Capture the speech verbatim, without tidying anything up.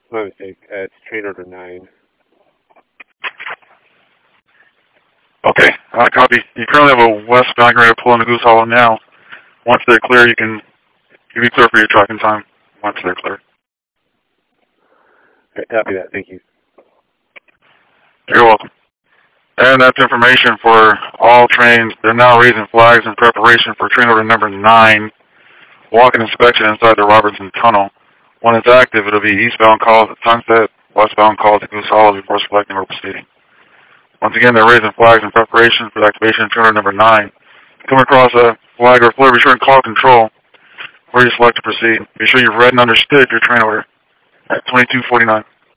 My mistake. Uh, it's train order nine. Okay, uh, copy. You currently have a westbound ready to pull into Goose Hollow now. Once they're clear, you can you be clear for your tracking time. Once they're clear. All right, copy that. Thank you. You're welcome. And that's information for all trains. They're now raising flags in preparation for train order number nine, walk-in inspection inside the Robertson Tunnel. When it's active, it'll be eastbound calls at Sunset, westbound calls at Goose Hollow before selecting local seating. Once again, they're raising flags in preparation for the activation of train order number nine. Come across a flag or flare, be sure and call control where you select to proceed. Be sure you've read and understood your train order at twenty-two forty-nine.